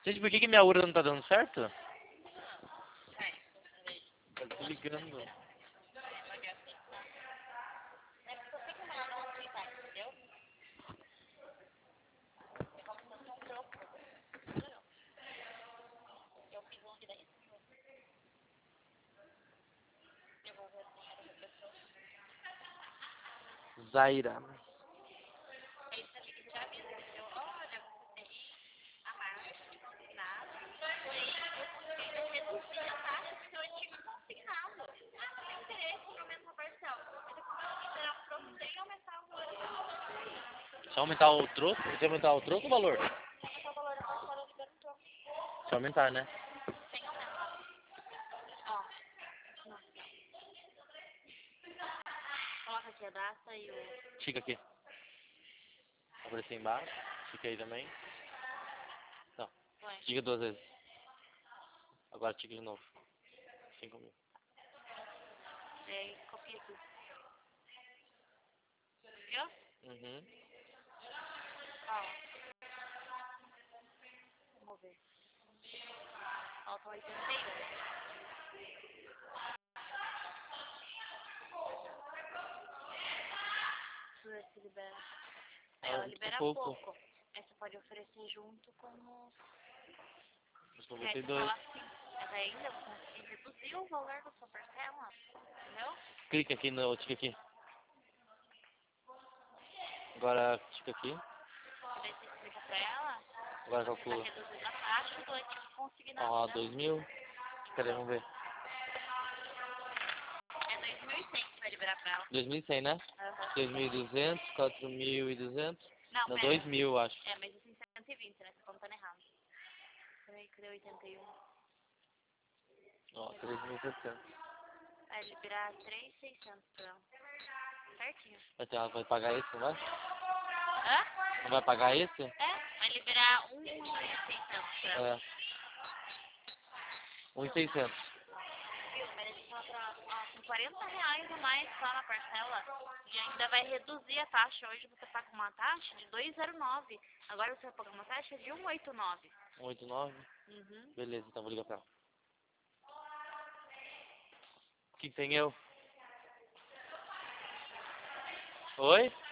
Gente, por que minha Aura não tá dando certo? Eu tô ligando. Zaira. Se aumentar o troco? Se aumentar o troco, o valor? Se aumentar, né? Coloca aqui a data e o... Tica aqui. Aparecer embaixo. Tica aí também. Não. Tica 2 vezes. Agora tica de novo. 5.000. E aí, copia aqui. Viu? Uhum. Ó. Vamos ver. Falta 81. Deixa eu ver se libera. Ela libera pouco. Aí você pode oferecer junto com o... Os E aí você 92. fala assim, mas ainda eu consegui reduzir o valor da sua parcela. Entendeu? Clica aqui no tica aqui. Agora tica aqui. Daí você explica pra ela. Agora Você tá calcula. reduzindo a taxa do antigo consignado. Ó, Né? 2.000. Cadê? Vamos ver. É 2.100 que vai liberar pra ela. 2.100, né? Aham. 2.200, 4.200. Não, Não, pera. 2.000, acho. É, mas isso em 120, né? Você tá contando errado. Peraí, cadê 81? Ó, 3.700. Vai liberar 3.600 pra ela. Certinho. Ela vai pagar esse, não vai? Hã? Não vai pagar esse? É, vai liberar 1.600 pra ela. É. 1.600. Viu? Mas a gente tá com 40 reais a mais só na parcela. E ainda vai reduzir a taxa. Hoje você paga uma taxa de 2,09. Agora você vai pagar uma taxa de 1,89. 1.89? Uhum. Beleza, então vou ligar pra ela. O que tem eu? Oi?